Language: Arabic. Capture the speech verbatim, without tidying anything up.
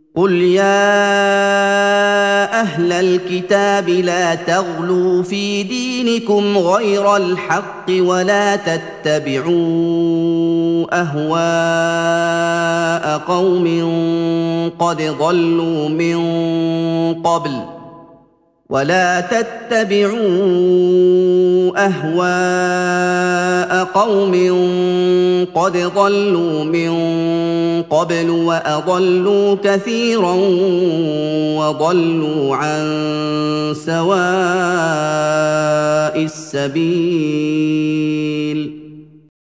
قل يا اهل الكتاب لا تغلوا في دينكم غير الحق ولا تتبعوا اهواء قوم قد ضلوا من قبل ولا تتبعوا اهواء قوم قد ضلوا من قبل واضلوا كثيرا وضلوا عن سواء السبيل